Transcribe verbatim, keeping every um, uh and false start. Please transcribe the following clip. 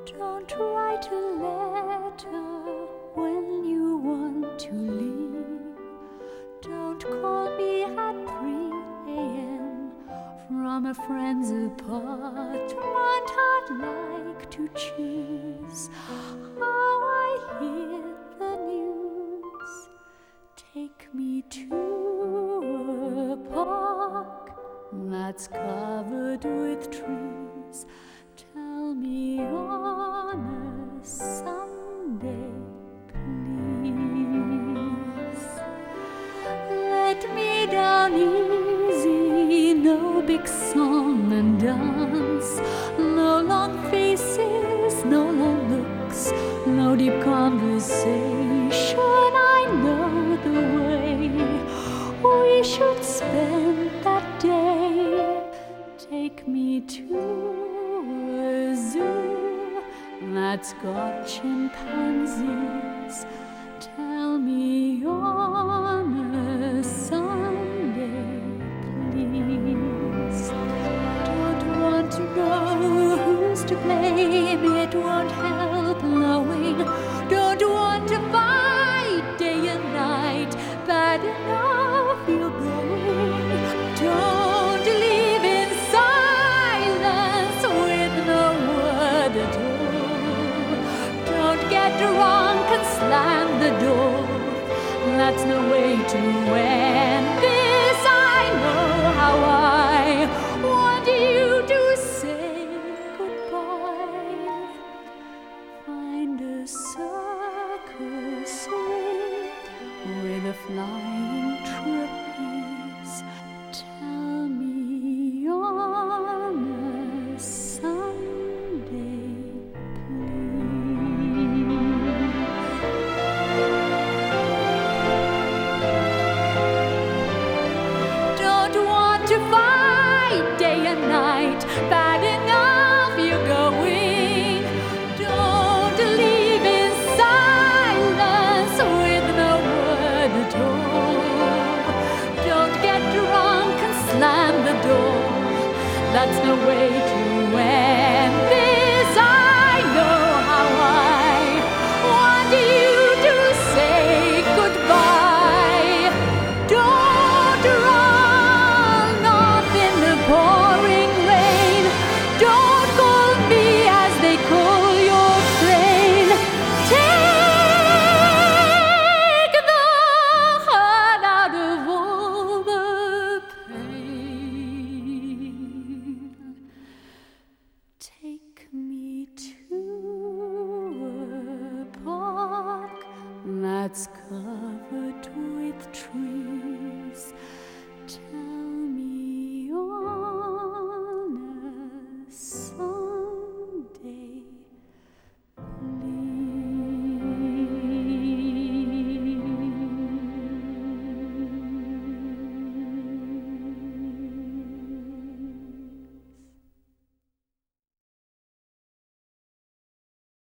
Don't write a letter when you want to leave. Don't call me at three a m from a friend's apartment. I'd like to choose how I hear the news. Take me to a park that's covered with trees. Tell me on a Sunday, please. Let me down easy, no big song and dance, no long faces, no long looks, no deep conversation. I know the way we should spend that day. Take me to a zoo that's got chimpanzees. Tell me on a Sunday, please. Don't want to know who's to blame, it won't help knowing. Don't want to fight day and night, bad enough you're going. Don't leave in silence with no word at all. Don't get drunk and slam the door. That's no way to end this. I know how I want you to say goodbye. Find a circus ring with a flying trapeze.